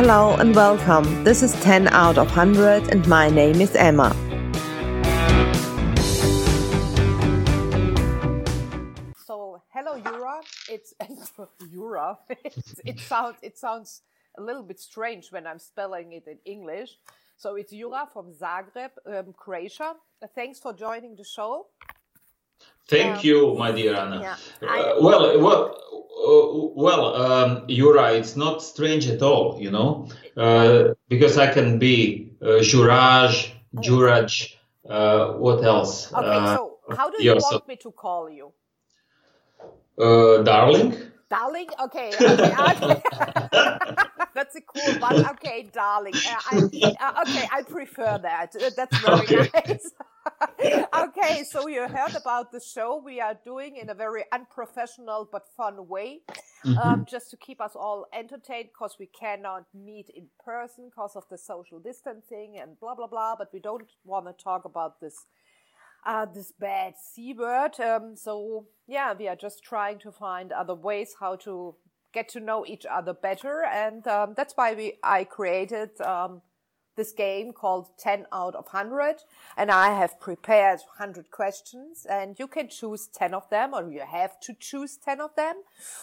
Hello and welcome. This is 10 out of 100 and my name is Emma. So, hello Jura. It's Jura. It sounds a little bit strange when I'm spelling it in English. So it's Jura from Zagreb, Croatia. Thanks for joining the show. Thank you, my dear Anna. Yeah, Jura, it's not strange at all, because I can be Juraj, Juraj, what else? Okay, so how do you want me to call you? Darling? Darling? Okay. That's a cool one. Okay, darling. I prefer that. That's very nice. Okay, so you heard about the show we are doing in a very unprofessional but fun way, just to keep us all entertained, because we cannot meet in person because of the social distancing and blah, blah, blah. But we don't want to talk about this bad C word. We are just trying to find other ways how to get to know each other better. And that's why I created this game called 10 out of 100. And I have prepared 100 questions. And you can choose 10 of them, or you have to choose 10 of them.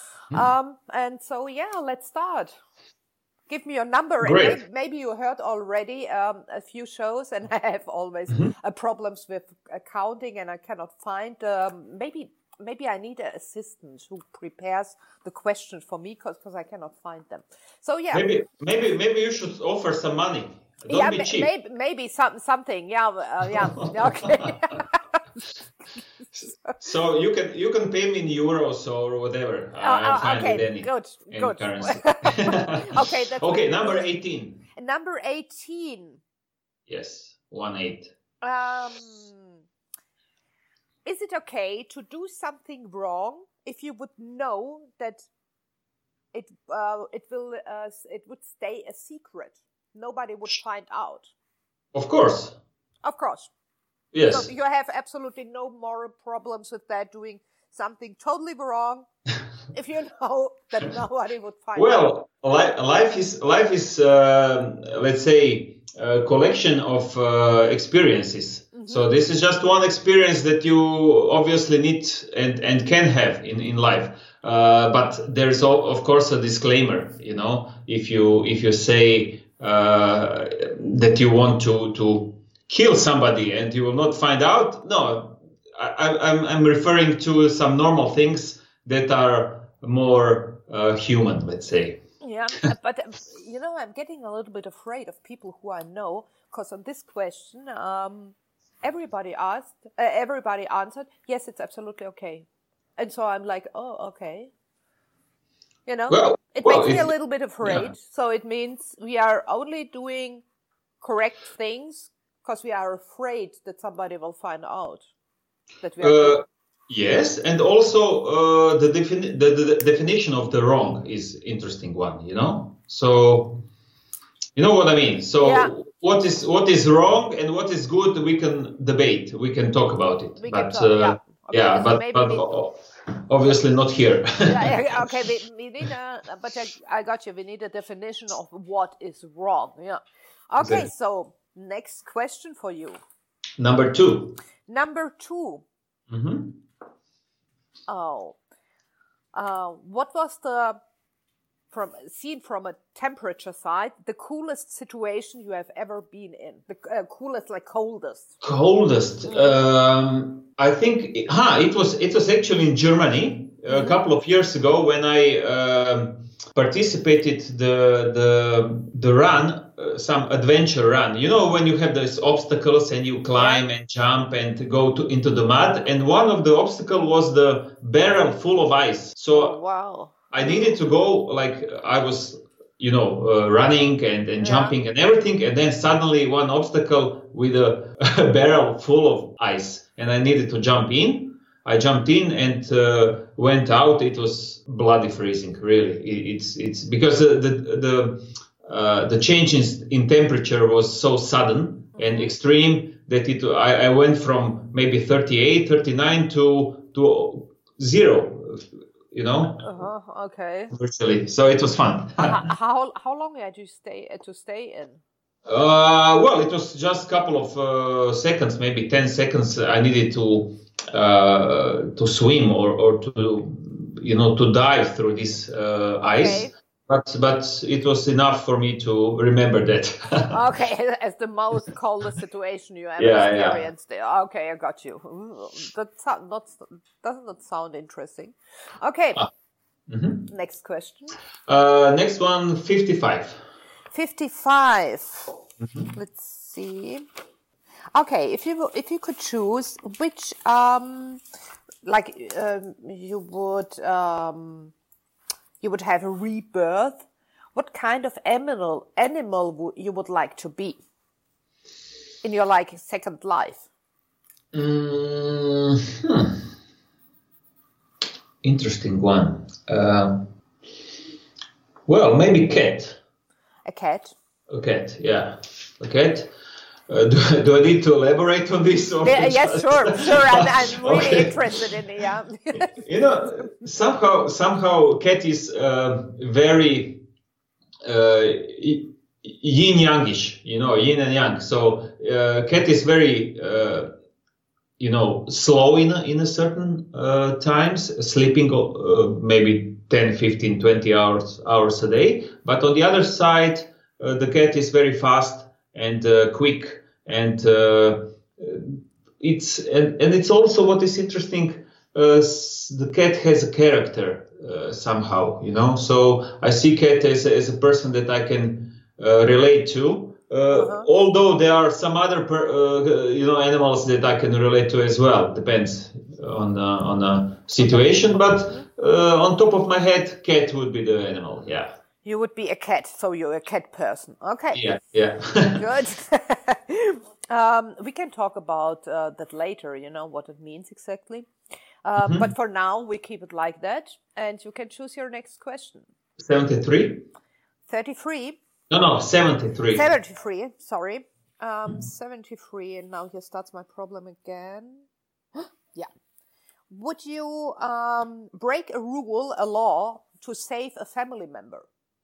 Let's start. Give me your number. Great. And maybe you heard already a few shows, and I have always problems with counting, and I cannot find. Maybe I need an assistant who prepares the questions for me, because I cannot find them. So yeah. Maybe you should offer some money. Don't be cheap. Maybe something. Yeah. Okay. So you can pay me in euros or whatever. I'm fine with any currency. Okay. Okay. Number 18. Number 18. Yes, 18. Is it okay to do something wrong if you would know that it would stay a secret? Nobody would find out. Of course. So Yes. you have absolutely no moral problems with that, doing something totally wrong if you know that nobody would find out. Well, life is let's say a collection of experiences. Mm-hmm. So this is just one experience that you obviously need and can have in life. But there's of course a disclaimer. If you say that you want to kill somebody and you will not find out. No, I'm referring to some normal things that are more human, let's say. Yeah, but I'm getting a little bit afraid of people who I know, because on this question, everybody answered, yes, it's absolutely okay. And so I'm like, oh, okay. It makes me a little bit afraid. Yeah. So it means we are only doing correct things because we are afraid that somebody will find out that we are. Yes, and also the definition of the wrong is interesting one. So you know what I mean. So yeah. What is wrong and what is good, we can debate. We can talk about it. But obviously not here. Okay, we need but I got you. We need a definition of what is wrong. Yeah. Okay, exactly. So next question for you. Number 2. Mm-hmm. Oh. What was from a temperature side, the coolest situation you have ever been in? The coolest, like coldest. Coldest. I think it was actually in Germany a couple of years ago when I participated the run, some adventure run. When you have these obstacles and you climb and jump and go into the mud, and one of the obstacles was the barrel full of ice. So wow. I needed to go, like I was, running and jumping and everything. And then suddenly one obstacle with a barrel full of ice, and I needed to jump in. I jumped in and went out. It was bloody freezing, really. It's because the change in temperature was so sudden and extreme that I went from maybe 38, 39 to 0. you know, Okay. virtually. So it was fun. How long had you stay in? Well, it was just a couple of seconds, maybe 10 seconds. I needed to swim or to, you know, to dive through this ice. But it was enough for me to remember that. Okay, as the most coldest situation you ever experienced. Yeah. Okay, I got you. Does not sound interesting. Okay. Next question. Next one, 55. 55. Let's see. Okay, if you could choose which you would have a rebirth, what kind of animal you would like to be in your second life? Interesting one. Well, maybe cat. A cat? A cat, yeah. A cat. Do I need to elaborate on this? Or yes, sure. I'm really interested in it. Yeah. You know, somehow cat is very yin-yangish, you know, yin and yang. So cat is very, you know, slow in a certain times, sleeping maybe 10, 15, 20 hours a day. But on the other side, the cat is very fast and quick. And it's also what is interesting. The cat has a character somehow, you know. So I see cat as a person that I can relate to. Although there are some other you know, animals that I can relate to as well. Depends on the situation. But on top of my head, cat would be the animal. Yeah. You would be a cat, so you're a cat person. Okay. Yeah. Good. We can talk about that later, you know, what it means exactly. But for now, we keep it like that. And you can choose your next question. 73? 33? No, 73. 73, sorry. 73, and now here starts my problem again. Yeah. Would you break a rule, a law, to save a family member?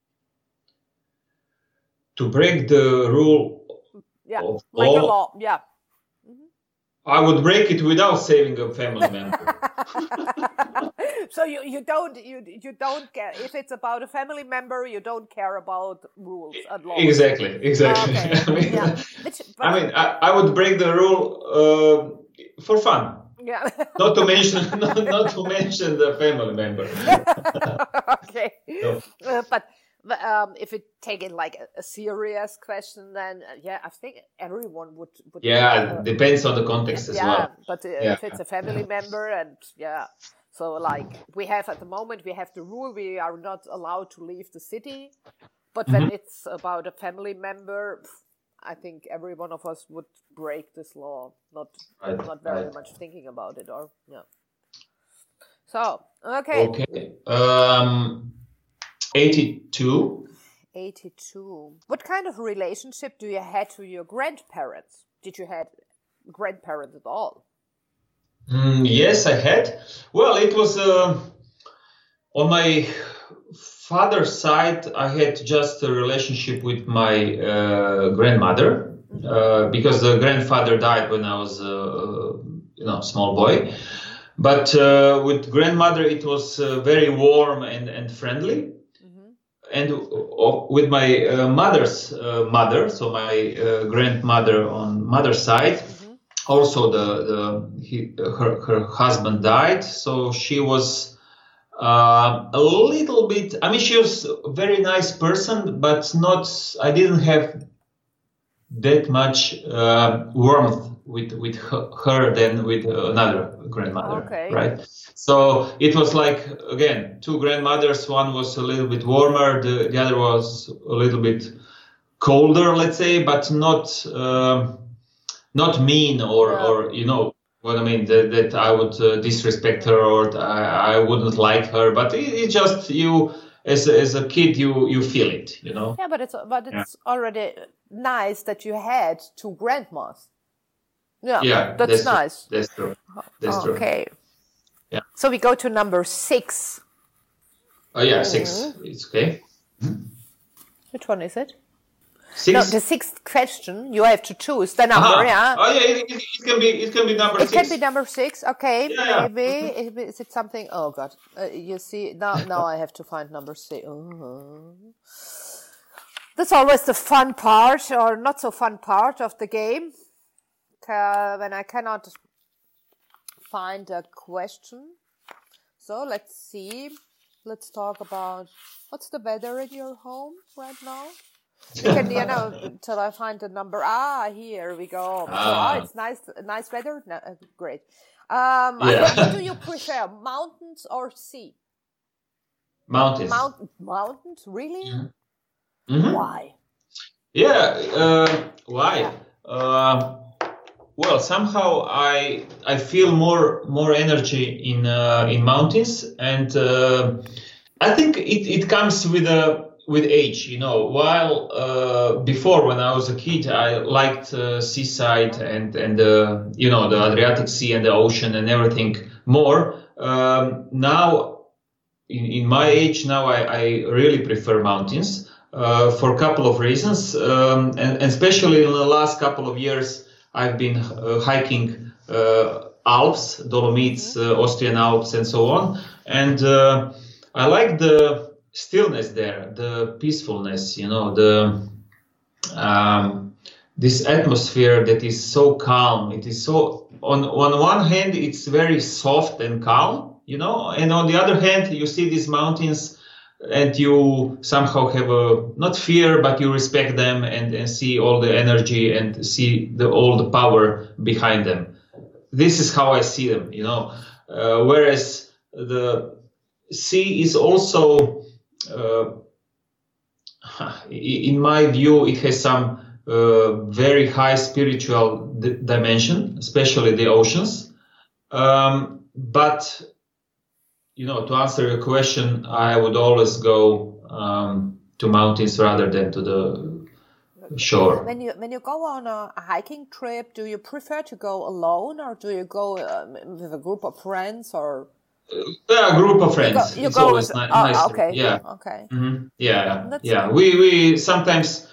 To break the rule of like a law, yeah. I would break it without saving a family member. So you don't care if it's about a family member. You don't care about rules and laws. Exactly. Okay. I mean, I would break the rule for fun. Yeah. not to mention the family member. Okay. No. But if it taken like a serious question, then I think everyone would. Yeah, depends on the context as well. Yeah, but if it's a family member, and so like we have at the moment, we have the rule we are not allowed to leave the city. But when it's about a family member, I think every one of us would break this law. Not very much thinking about it, or So okay. Okay. 82. 82. What kind of relationship do you have to your grandparents? Did you have grandparents at all? Yes, I had. Well, it was on my father's side. I had just a relationship with my grandmother because the grandfather died when I was small boy. But with grandmother, it was very warm and friendly. And with my mother's mother, so my grandmother on mother's side, also her husband died, so she was a little bit. I mean, she was a very nice person, but I didn't have that much warmth with her than with another grandmother, right? So it was like, again, two grandmothers. One was a little bit warmer, the other was a little bit colder, let's say, but not mean or you know what I mean, that I would disrespect her or I wouldn't like her, but it just you. As a kid, you feel it, you know. Yeah, but it's already nice that you had two grandmas. Yeah, that's nice. That's true. That's true. Okay. Yeah. So we go to number 6. Oh yeah, 6. It's okay. Which one is it? 6. No, the 6th question. You have to choose the number. Yeah. Oh yeah, it can be number 6. It can be number 6. Okay, Yeah. maybe is it something? Oh God, you see now I have to find number 6. That's always the fun part, or not so fun part of the game, when I cannot find a question. So let's see. Let's talk about what's the weather in your home right now. You can, till I find the number. Here we go. It's nice weather. No, great. What do you prefer, mountains or sea? Mountains. Mountains, really? Mm-hmm. Why? Yeah. Why? Yeah. Well, somehow I feel more energy in mountains, and I think it comes with age. While before, when I was a kid, I liked seaside and the Adriatic Sea and the ocean and everything more. Now, in my age now, I really prefer mountains for a couple of reasons, and especially in the last couple of years. I've been hiking Alps, Dolomites, Austrian Alps, and so on. And I like the stillness there, the peacefulness, this atmosphere that is so calm. It is so, on one hand, it's very soft and calm, and on the other hand, you see these mountains and you somehow have not fear, but you respect them and see all the energy and see all the power behind them. This is how I see them, whereas the sea is also, in my view, it has some very high spiritual dimension, especially the oceans. But to answer your question, I would always go to mountains rather than to the shore. When you go on a hiking trip, do you prefer to go alone, or do you go with a group of friends, or? A group of friends. You it's go always nice. Okay. Yeah. Okay. Mm-hmm. Yeah. That's yeah. We sometimes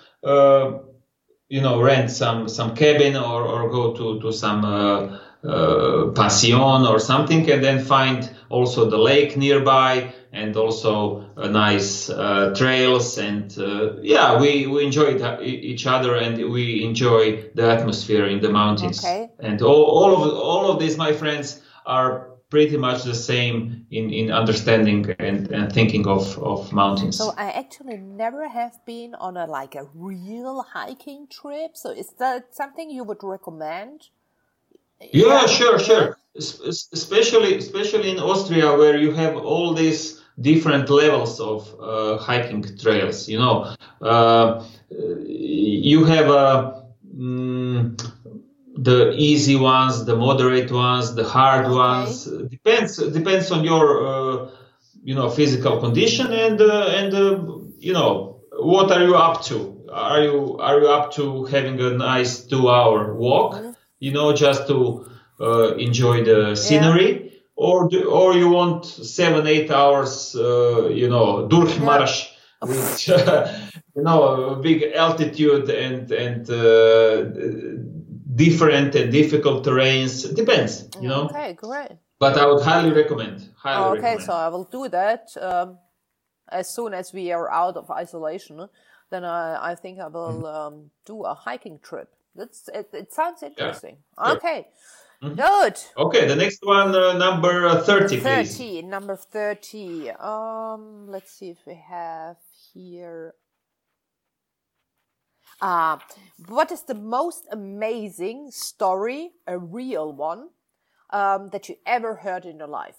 rent some cabin or go to some pension or something, and then find also the lake nearby and also nice trails, and we enjoy each other, and we enjoy the atmosphere in the mountains. Okay. And all of these, my friends, are pretty much the same in understanding and thinking of mountains. So I actually never have been on a real hiking trip. So is that something you would recommend? Yeah, sure. Especially in Austria, where you have all these different levels of hiking trails. You have the easy ones, the moderate ones, the hard ones. Depends on your physical condition and what are you up to? Are you up to having a nice 2-hour walk? Just to enjoy the scenery, or you want 7-8 hours, Durchmarsch with big altitude and different and difficult terrains. Depends, Okay, great. But I would highly recommend. So I will do that as soon as we are out of isolation. Then I think I will do a hiking trip. It sounds interesting. Yeah. Okay, good. Okay, the next one, number 30, please. 30, number 30. Let's see if we have here. What is the most amazing story, a real one, that you ever heard in your life?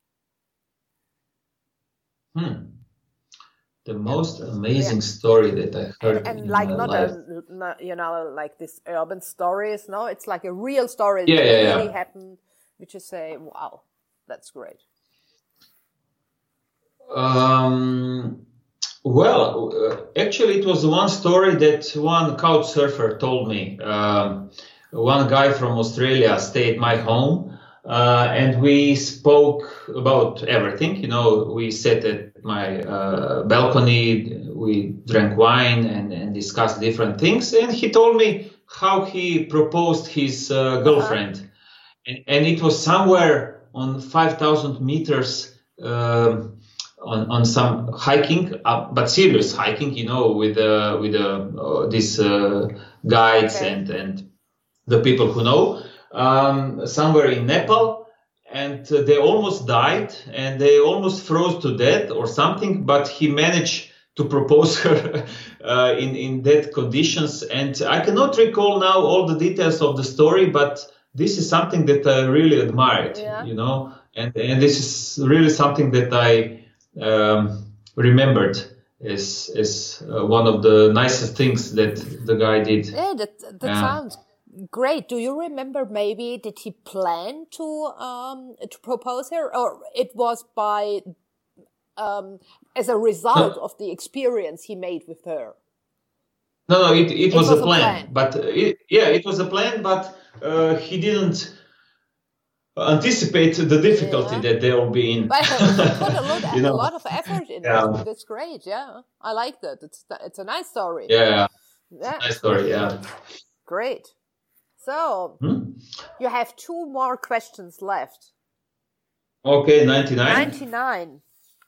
The most amazing story that I heard in my life. Like this urban stories. No, it's like a real story that really happened. Which you say, wow, that's great. Actually, it was one story that one couch surfer told me. One guy from Australia stayed at my home, and we spoke about everything. We sat at my balcony, we drank wine and discussed different things. And he told me how he proposed his girlfriend. And it was somewhere on 5,000 meters on some hiking, but serious hiking, with these guides and the people who know. Somewhere in Nepal, and they almost died and they almost froze to death or something, but he managed to propose her in that conditions. And I cannot recall now all the details of the story, but this is something that I really admired, and this is really something that I remembered as one of the nicest things that the guy did. Yeah, that sounds great. Do you remember, maybe did he plan to propose her, or it was by as a result of the experience he made with her? No, it was a plan. But it was a plan, but he didn't anticipate the difficulty that they will be in. But he put a lot of effort in it. That's great. Yeah, I like that. It's a nice story. Yeah. Nice story. Yeah. Great. So, you have 2 more questions left. Okay, 99. 99.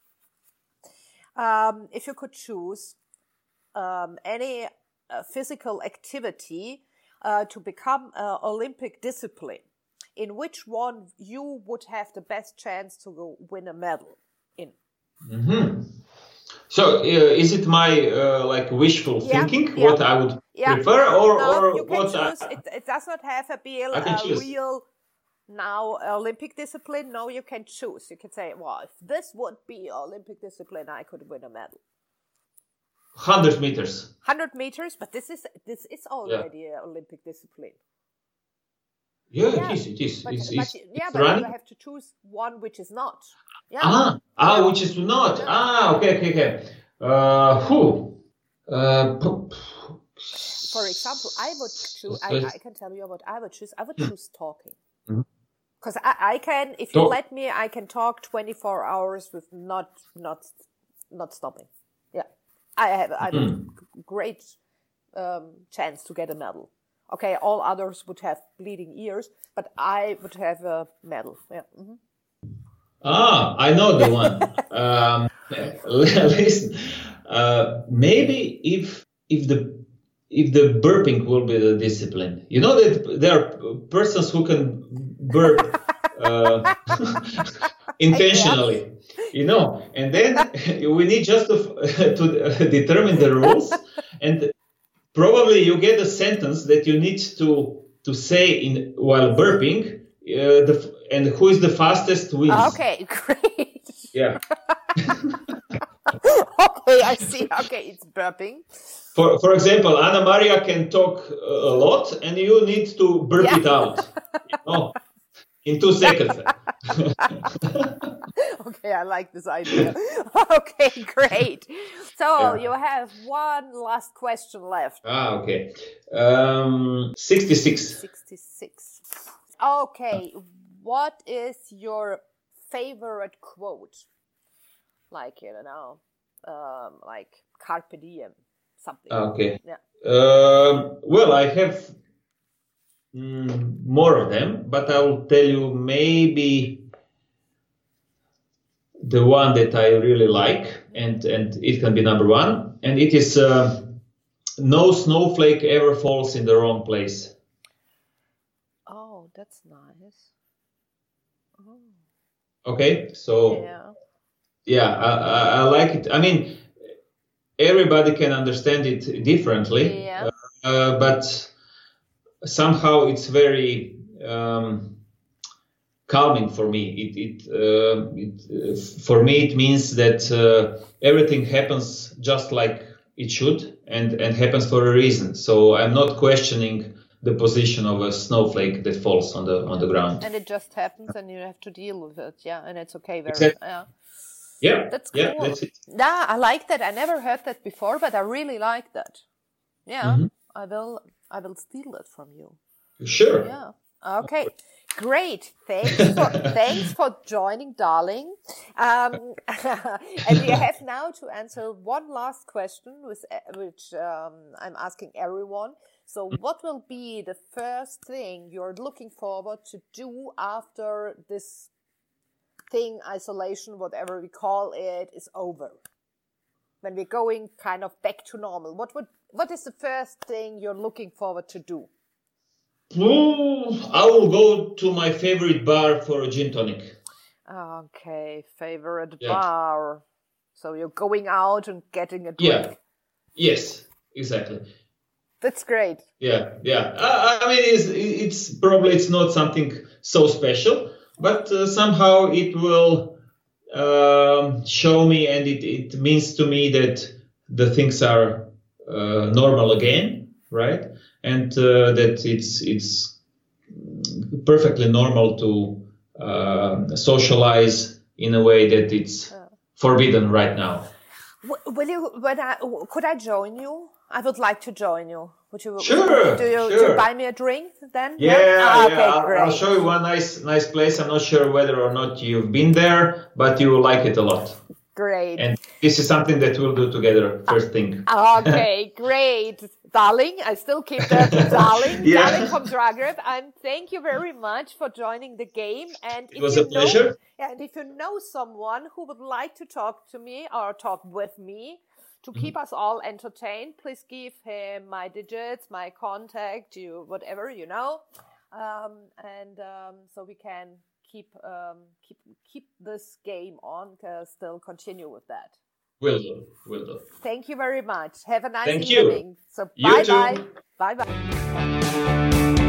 If you could choose any physical activity to become an Olympic discipline, in which one you would have the best chance to go win a medal in? Mm-hmm. So, is it my wishful thinking what I would prefer, or you can what? Choose. It does not have to be a real Olympic discipline. No, you can choose. You can say, well, if this would be an Olympic discipline, I could win a medal. 100 meters. 100 meters, but this is already an Olympic discipline. Yeah, it is. But running. you have to choose one which is not. Yeah. Which is not. Okay. For example, I would choose. I can tell you what I would choose. I would choose talking. Because I can, if you let me, I can talk 24 hours with not stopping. Yeah, I have a great chance to get a medal. Okay, all others would have bleeding ears, but I would have a medal. Yeah. Mm-hmm. I know the one. Listen, maybe if the burping will be the discipline, that there are persons who can burp intentionally, and then we need just to determine the rules, and probably you get a sentence that you need to say while burping, and who is the fastest wins. Okay, great. Yeah. Okay, I see. Okay, it's burping. For example, Anna Maria can talk a lot, and you need to burp it out. In 2 seconds. Okay, I like this idea. Okay, great. So you have one last question left. Okay. 66. 66. Okay, what is your favorite quote? Like, like Carpe Diem, something. Okay. Yeah. Well, I have more of them, but I will tell you maybe the one that I really like, and it can be number 1, and it is no snowflake ever falls in the wrong place. Oh, that's nice. Oh. Okay, so I like it. I mean, everybody can understand it differently, but somehow it's very calming for me. For me it means that everything happens just like it should, and happens for a reason. So I'm not questioning the position of a snowflake that falls on the ground. And it just happens, and you have to deal with it. Yeah, and it's okay. Exactly. Yeah, that's cool. Yeah, that's it. Yeah, I like that. I never heard that before, but I really like that. Yeah, I will steal it from you. Sure. Yeah. Okay. Great. Thanks for joining, darling. And we have now to answer one last question, which I'm asking everyone. So what will be the first thing you're looking forward to do after this thing, isolation, whatever we call it, is over? When we're going kind of back to normal, what is the first thing you're looking forward to do? I will go to my favorite bar for a gin tonic. Okay, favorite bar. So you're going out and getting a drink. Yeah. Yes, exactly. That's great. Yeah. I mean, it's not something so special, but somehow it will show me, and it means to me that the things are normal again, right? And that it's perfectly normal to socialize in a way that it's forbidden right now. Could I join you? I would like to join you. Would you? Sure. Do you buy me a drink then? Yeah. Okay, great. I'll show you one nice place. I'm not sure whether or not you've been there, but you will like it a lot. Great. And this is something that we'll do together first thing. Okay, great. Darling, I still keep that darling. Darling from Zagreb. And thank you very much for joining the game. And it was a pleasure. And if you know someone who would like to talk to me or talk with me to keep us all entertained, please give him my digits, my contact, whatever, so we can keep this game on, still continue with that. Will do. Thank you very much. Have a nice evening. You. So bye-bye. Bye-bye.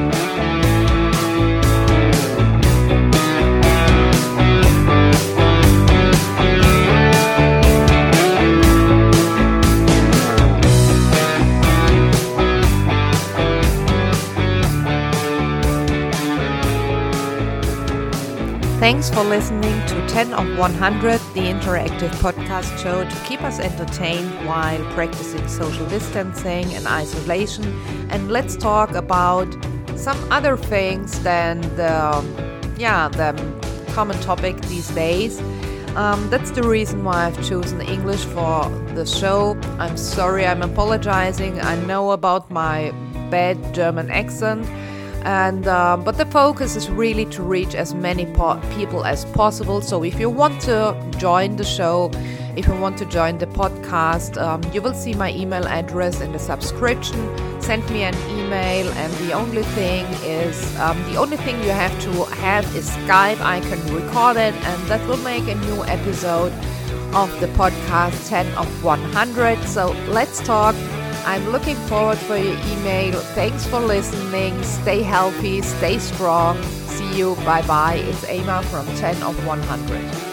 Thanks for listening to 10 of 100, the interactive podcast show to keep us entertained while practicing social distancing and isolation. And let's talk about some other things than the common topic these days. That's the reason why I've chosen English for the show. I'm sorry, I'm apologizing. I know about my bad German accent. And but the focus is really to reach as many people as possible. So if you want to join the show, if you want to join the podcast, you will see my email address in the subscription. Send me an email, and the only thing you have to have is Skype. I can record it, and that will make a new episode of the podcast 10 of 100. So let's talk. I'm looking forward for your email. Thanks for listening. Stay healthy, stay strong. See you. Bye-bye. It's Emma from 10 of 100.